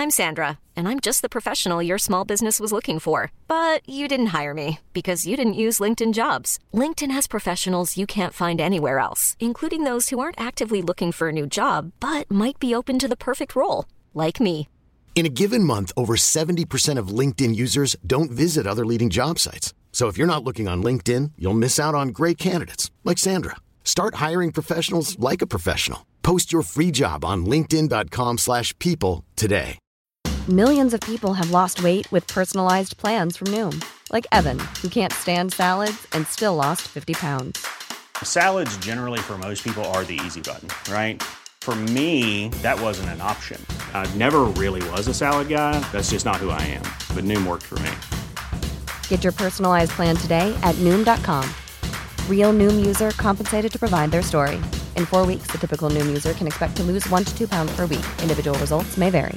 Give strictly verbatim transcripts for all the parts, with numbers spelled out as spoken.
I'm Sandra, and I'm just the professional your small business was looking for. But you didn't hire me because you didn't use LinkedIn Jobs. LinkedIn has professionals you can't find anywhere else, including those who aren't actively looking for a new job, but might be open to the perfect role, like me. In a given month, over seventy percent of LinkedIn users don't visit other leading job sites. So if you're not looking on LinkedIn, you'll miss out on great candidates like Sandra. Start hiring professionals like a professional. Post your free job on linkedin dot com slash people today. Millions of people have lost weight with personalized plans from Noom. Like Evan, who can't stand salads and still lost fifty pounds. Salads generally for most people are the easy button, right? For me, that wasn't an option. I never really was a salad guy. That's just not who I am. But Noom worked for me. Get your personalized plan today at Noom dot com. Real Noom user compensated to provide their story. In four weeks, the typical Noom user can expect to lose one to two pounds per week. Individual results may vary.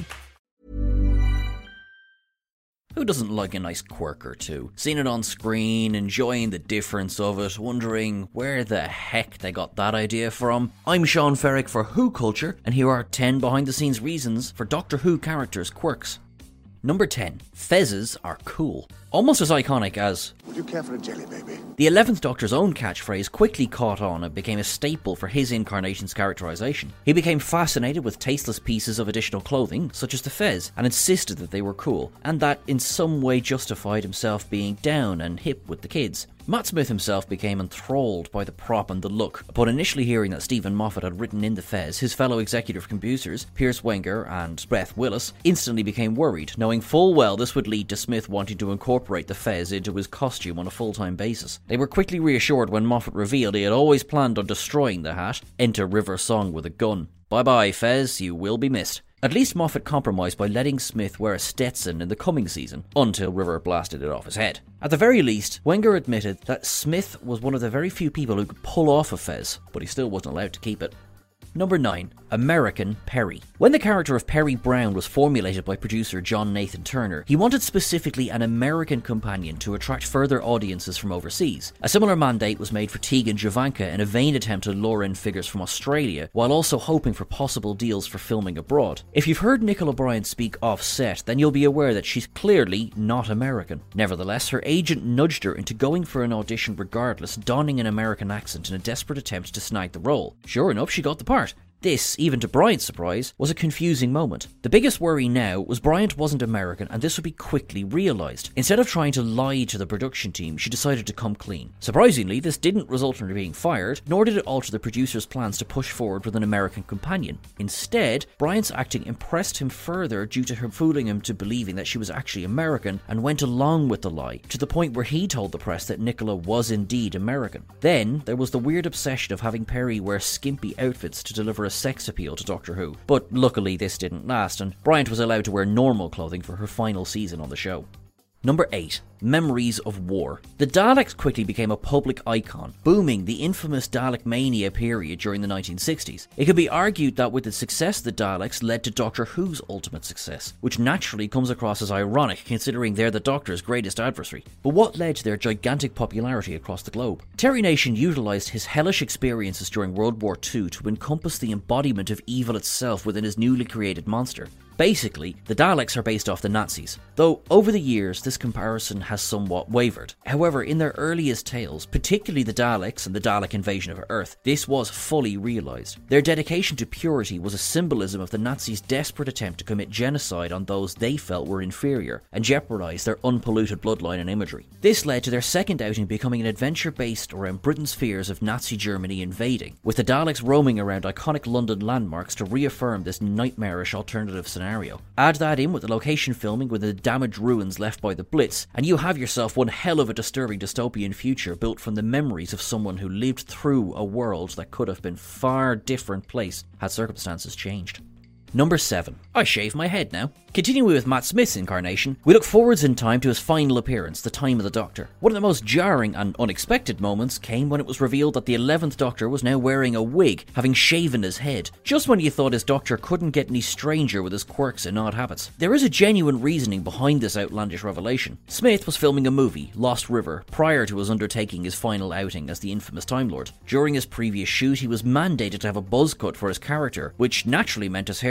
Who doesn't like a nice quirk or two? Seeing it on screen, enjoying the difference of it, wondering where the heck they got that idea from? I'm Sean Ferrick for Who Culture, and here are ten behind-the-scenes reasons for Doctor Who characters' quirks. Number ten. Fezzes are cool. Almost as iconic as, "Would you care for a jelly, baby?" The eleventh Doctor's own catchphrase quickly caught on and became a staple for his incarnation's characterization. He became fascinated with tasteless pieces of additional clothing, such as the fez, and insisted that they were cool, and that in some way justified himself being down and hip with the kids. Matt Smith himself became enthralled by the prop and the look. Upon initially hearing that Stephen Moffat had written in the fez, his fellow executive producers, Piers Wenger and Beth Willis, instantly became worried, knowing full well this would lead to Smith wanting to incorporate the fez into his costume on a full-time basis. They were quickly reassured when Moffat revealed he had always planned on destroying the hat. Enter River Song with a gun. Bye-bye, Fez, you will be missed. At least Moffat compromised by letting Smith wear a Stetson in the coming season, until River blasted it off his head. At the very least, Wenger admitted that Smith was one of the very few people who could pull off a fez, but he still wasn't allowed to keep it. Number nine. American Perry. When the character of Perry Brown was formulated by producer John Nathan Turner, he wanted specifically an American companion to attract further audiences from overseas. A similar mandate was made for Tegan Jovanka in a vain attempt to lure in figures from Australia, while also hoping for possible deals for filming abroad. If you've heard Nicola Bryant speak off-set, then you'll be aware that she's clearly not American. Nevertheless, her agent nudged her into going for an audition regardless, donning an American accent in a desperate attempt to snag the role. Sure enough, she got the part. This, even to Bryant's surprise, was a confusing moment. The biggest worry now was Bryant wasn't American, and this would be quickly realised. Instead of trying to lie to the production team, she decided to come clean. Surprisingly, this didn't result in her being fired, nor did it alter the producer's plans to push forward with an American companion. Instead, Bryant's acting impressed him further due to her fooling him to believing that she was actually American, and went along with the lie, to the point where he told the press that Nicola was indeed American. Then, there was the weird obsession of having Perry wear skimpy outfits to deliver a sex appeal to Doctor Who. But luckily this didn't last, and Bryant was allowed to wear normal clothing for her final season on the show. Number eight. Memories of War. The Daleks quickly became a public icon, booming the infamous Dalek mania period during the nineteen sixties. It could be argued that with the success of the Daleks led to Doctor Who's ultimate success, which naturally comes across as ironic considering they're the Doctor's greatest adversary. But what led to their gigantic popularity across the globe? Terry Nation utilised his hellish experiences during World War Two to encompass the embodiment of evil itself within his newly created monster. Basically, the Daleks are based off the Nazis, though over the years this comparison has somewhat wavered. However, in their earliest tales, particularly the Daleks and the Dalek invasion of Earth, this was fully realised. Their dedication to purity was a symbolism of the Nazis' desperate attempt to commit genocide on those they felt were inferior, and jeopardise their unpolluted bloodline and imagery. This led to their second outing becoming an adventure based around Britain's fears of Nazi Germany invading, with the Daleks roaming around iconic London landmarks to reaffirm this nightmarish alternative scenario. Add that in with the location filming with the damaged ruins left by the Blitz, and you have yourself one hell of a disturbing dystopian future built from the memories of someone who lived through a world that could have been a far different place had circumstances changed. Number seven. I shave my head now. Continuing with Matt Smith's incarnation, we look forwards in time to his final appearance, The Time of the Doctor. One of the most jarring and unexpected moments came when it was revealed that the eleventh Doctor was now wearing a wig, having shaven his head, just when you thought his Doctor couldn't get any stranger with his quirks and odd habits. There is a genuine reasoning behind this outlandish revelation. Smith was filming a movie, Lost River, prior to his undertaking his final outing as the infamous Time Lord. During his previous shoot, he was mandated to have a buzz cut for his character, which naturally meant his hair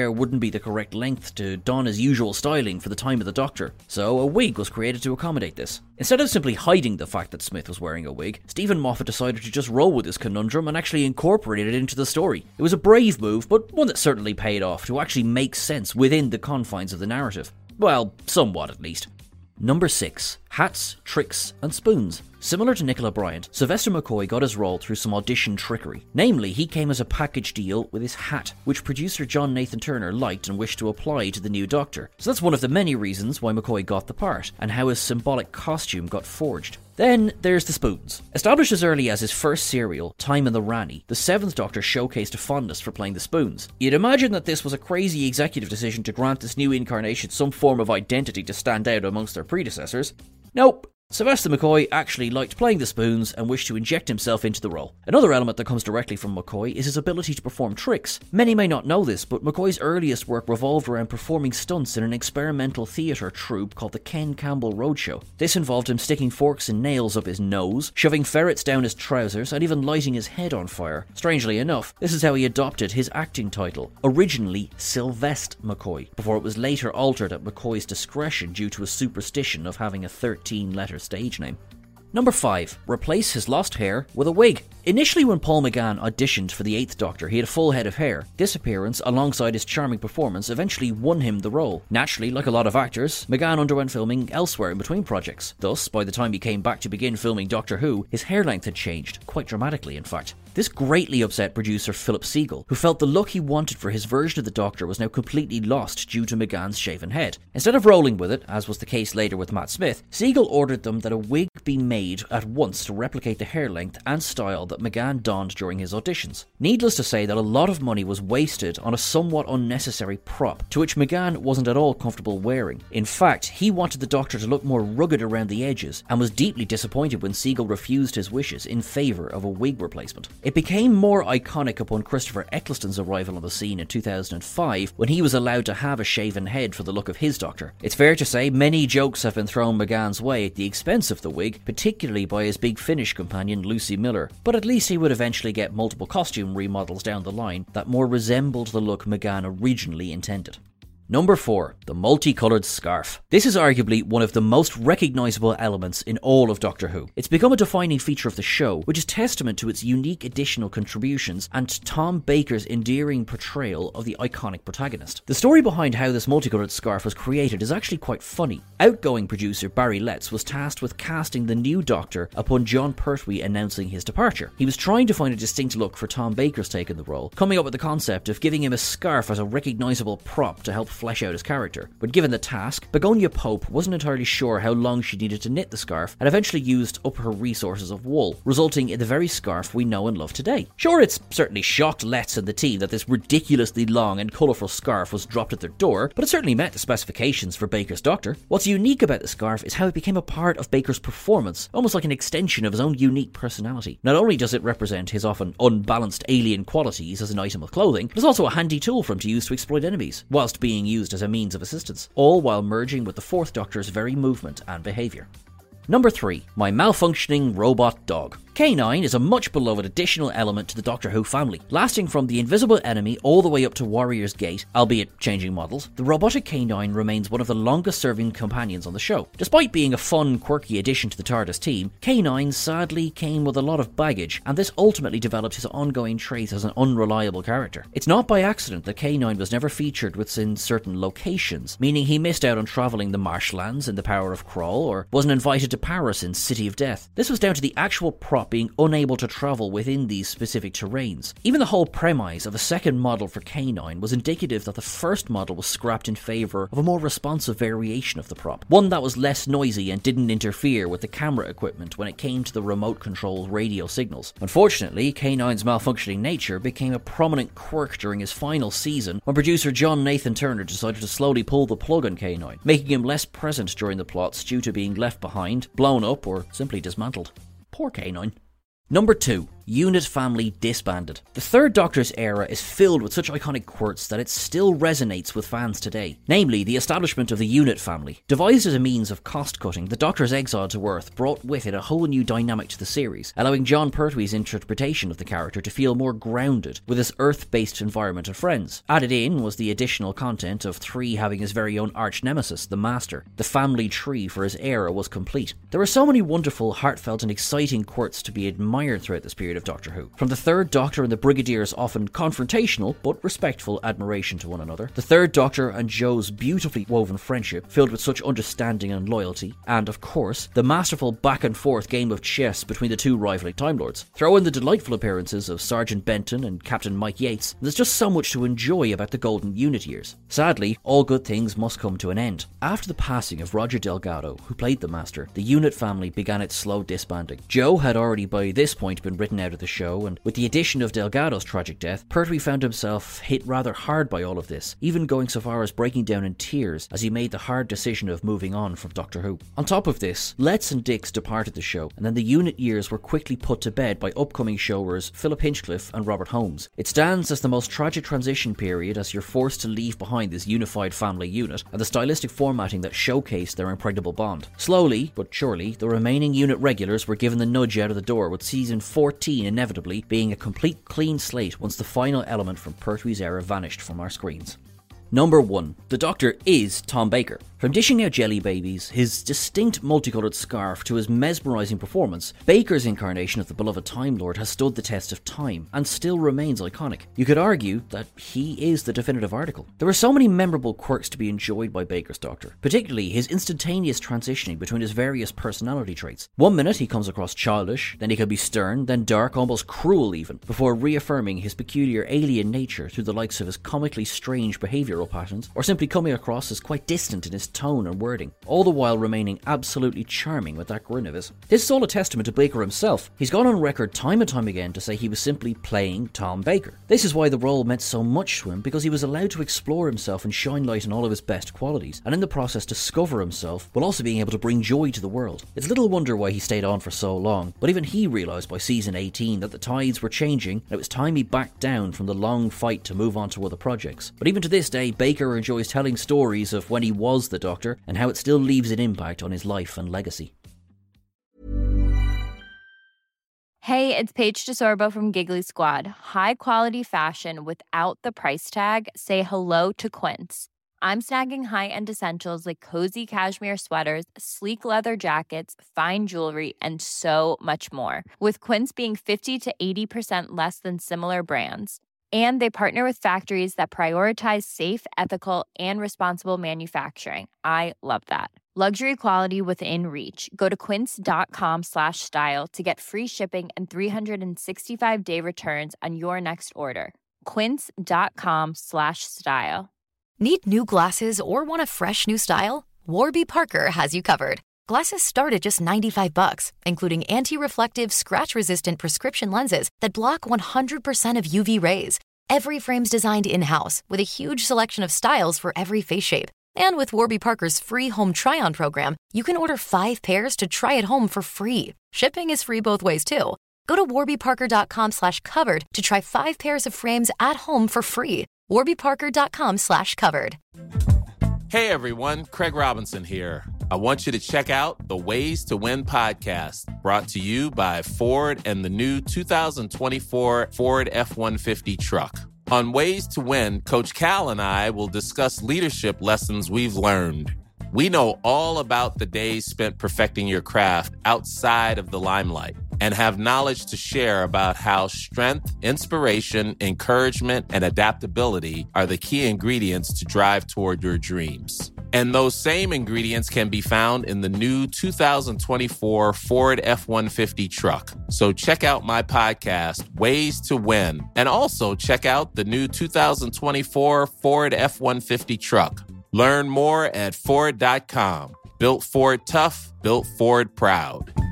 hair wouldn't be the correct length to don his usual styling for the time of the Doctor, so a wig was created to accommodate this. Instead of simply hiding the fact that Smith was wearing a wig, Stephen Moffat decided to just roll with this conundrum and actually incorporate it into the story. It was a brave move, but one that certainly paid off to actually make sense within the confines of the narrative. Well, somewhat at least. Number six. Hats, tricks, and spoons. Similar to Nicola Bryant, Sylvester McCoy got his role through some audition trickery. Namely, he came as a package deal with his hat, which producer John Nathan Turner liked and wished to apply to the new Doctor. So that's one of the many reasons why McCoy got the part, and how his symbolic costume got forged. Then there's the spoons. Established as early as his first serial, Time in the Rani, the seventh Doctor showcased a fondness for playing the spoons. You'd imagine that this was a crazy executive decision to grant this new incarnation some form of identity to stand out amongst their predecessors. Nope. Sylvester McCoy actually liked playing the spoons and wished to inject himself into the role. Another element that comes directly from McCoy is his ability to perform tricks. Many may not know this, but McCoy's earliest work revolved around performing stunts in an experimental theatre troupe called the Ken Campbell Roadshow. This involved him sticking forks and nails up his nose, shoving ferrets down his trousers, and even lighting his head on fire. Strangely enough, this is how he adopted his acting title, originally Sylvester McCoy, before it was later altered at McCoy's discretion due to a superstition of having a thirteen-letter stage name. Number five. Replace his lost hair with a wig. Initially, when Paul McGann auditioned for the eighth Doctor, he had a full head of hair. This appearance, alongside his charming performance, eventually won him the role. Naturally, like a lot of actors, McGann underwent filming elsewhere in between projects. Thus, by the time he came back to begin filming Doctor Who, his hair length had changed, quite dramatically in fact. This greatly upset producer Philip Siegel, who felt the look he wanted for his version of the Doctor was now completely lost due to McGann's shaven head. Instead of rolling with it, as was the case later with Matt Smith, Siegel ordered them that a wig be made at once to replicate the hair length and style that McGann donned during his auditions. Needless to say that a lot of money was wasted on a somewhat unnecessary prop, to which McGann wasn't at all comfortable wearing. In fact, he wanted the Doctor to look more rugged around the edges, and was deeply disappointed when Siegel refused his wishes in favour of a wig replacement. It became more iconic upon Christopher Eccleston's arrival on the scene in two thousand five, when he was allowed to have a shaven head for the look of his Doctor. It's fair to say many jokes have been thrown McGann's way at the expense of the wig, particularly by his Big Finish companion Lucy Miller, but at least he would eventually get multiple costume remodels down the line that more resembled the look McGann originally intended. Number four. The multicoloured scarf. This is arguably one of the most recognisable elements in all of Doctor Who. It's become a defining feature of the show, which is testament to its unique additional contributions and Tom Baker's endearing portrayal of the iconic protagonist. The story behind how this multicoloured scarf was created is actually quite funny. Outgoing producer Barry Letts was tasked with casting the new Doctor upon John Pertwee announcing his departure. He was trying to find a distinct look for Tom Baker's take on the role, coming up with the concept of giving him a scarf as a recognisable prop to help flesh out his character. But given the task, Begonia Pope wasn't entirely sure how long she needed to knit the scarf, and eventually used up her resources of wool, resulting in the very scarf we know and love today. Sure, it's certainly shocked Letts and the team that this ridiculously long and colourful scarf was dropped at their door, but it certainly met the specifications for Baker's Doctor. What's unique about the scarf is how it became a part of Baker's performance, almost like an extension of his own unique personality. Not only does it represent his often unbalanced alien qualities as an item of clothing, but it's also a handy tool for him to use to exploit enemies, whilst being used as a means of assistance, all while merging with the fourth Doctor's very movement and behaviour. Number three. My malfunctioning robot dog. K nine is a much beloved additional element to the Doctor Who family. Lasting from the Invisible Enemy all the way up to Warrior's Gate, albeit changing models, the robotic K nine remains one of the longest serving companions on the show. Despite being a fun, quirky addition to the TARDIS team, K nine sadly came with a lot of baggage, and this ultimately developed his ongoing traits as an unreliable character. It's not by accident that K nine was never featured within certain locations, meaning he missed out on travelling the marshlands in The Power of Krull, or wasn't invited to Paris in City of Death. This was down to the actual prop being unable to travel within these specific terrains. Even the whole premise of a second model for K nine was indicative that the first model was scrapped in favour of a more responsive variation of the prop, one that was less noisy and didn't interfere with the camera equipment when it came to the remote controlled radio signals. Unfortunately, K nine's malfunctioning nature became a prominent quirk during his final season when producer John Nathan Turner decided to slowly pull the plug on K nine, making him less present during the plots due to being left behind, blown up, or simply dismantled. Poor K nine. Number two. Unit family disbanded. The Third Doctor's era is filled with such iconic quirks that it still resonates with fans today, namely the establishment of the Unit family. Devised as a means of cost-cutting, the Doctor's exile to Earth brought with it a whole new dynamic to the series, allowing Jon Pertwee's interpretation of the character to feel more grounded with his Earth-based environment of friends. Added in was the additional content of three having his very own arch-nemesis, the Master. The family tree for his era was complete. There were so many wonderful, heartfelt and exciting quirks to be admired throughout this period of Doctor Who. From the Third Doctor and the Brigadier's often confrontational but respectful admiration to one another, the Third Doctor and Jo's beautifully woven friendship filled with such understanding and loyalty, and of course, the masterful back and forth game of chess between the two rivaling Time Lords. Throw in the delightful appearances of Sergeant Benton and Captain Mike Yates, and there's just so much to enjoy about the Golden Unit years. Sadly, all good things must come to an end. After the passing of Roger Delgado, who played the Master, the Unit family began its slow disbanding. Jo had already by this point been written out of the show, and with the addition of Delgado's tragic death, Pertwee found himself hit rather hard by all of this, even going so far as breaking down in tears as he made the hard decision of moving on from Doctor Who. On top of this, Letts and Dix departed the show, and then the Unit years were quickly put to bed by upcoming showers Philip Hinchcliffe and Robert Holmes. It stands as the most tragic transition period as you're forced to leave behind this unified family unit and the stylistic formatting that showcased their impregnable bond. Slowly, but surely, the remaining Unit regulars were given the nudge out of the door, with season fourteen inevitably being a complete clean slate once the final element from Pertwee's era vanished from our screens. Number one. The Doctor is Tom Baker. From dishing out jelly babies, his distinct multicoloured scarf to his mesmerising performance, Baker's incarnation of the beloved Time Lord has stood the test of time and still remains iconic. You could argue that he is the definitive article. There are so many memorable quirks to be enjoyed by Baker's Doctor, particularly his instantaneous transitioning between his various personality traits. One minute he comes across childish, then he can be stern, then dark, almost cruel even, before reaffirming his peculiar alien nature through the likes of his comically strange behavioural patterns, or simply coming across as quite distant in his tone and wording, all the while remaining absolutely charming with that grin of his. This is all a testament to Baker himself. He's gone on record time and time again to say he was simply playing Tom Baker. This is why the role meant so much to him, because he was allowed to explore himself and shine light on all of his best qualities, and in the process discover himself, while also being able to bring joy to the world. It's little wonder why he stayed on for so long, but even he realised by season eighteen that the tides were changing, and it was time he backed down from the long fight to move on to other projects. But even to this day, Baker enjoys telling stories of when he was the Doctor, and how it still leaves an impact on his life and legacy. Hey, it's Paige DeSorbo from Giggly Squad. High quality fashion without the price tag. Say hello to Quince. I'm snagging high-end essentials like cozy cashmere sweaters, sleek leather jackets, fine jewelry, and so much more. With Quince being fifty to eighty percent less than similar brands. And they partner with factories that prioritize safe, ethical, and responsible manufacturing. I love that. Luxury quality within reach. Go to quince.com slash style to get free shipping and three sixty-five day returns on your next order. Quince.com slash style. Need new glasses or want a fresh new style? Warby Parker has you covered. Glasses start at just ninety-five bucks, including anti-reflective, scratch-resistant prescription lenses that block one hundred percent of U V rays. Every frame's designed in-house with a huge selection of styles for every face shape. And with Warby Parker's free home try-on program, you can order five pairs to try at home for free. Shipping is free both ways, too. Go to warbyparker.com slash covered to try five pairs of frames at home for free. warbyparker.com slash covered. Hey, everyone. Craig Robinson here. I want you to check out the Ways to Win podcast, brought to you by Ford and the new two thousand twenty-four Ford F one fifty truck. On Ways to Win, Coach Cal and I will discuss leadership lessons we've learned. We know all about the days spent perfecting your craft outside of the limelight and have knowledge to share about how strength, inspiration, encouragement, and adaptability are the key ingredients to drive toward your dreams. And those same ingredients can be found in the new two thousand twenty-four Ford F one fifty truck. So check out my podcast, Ways to Win, and also check out the new two thousand twenty-four Ford F one fifty truck. Learn more at Ford dot com. Built Ford tough, built Ford proud.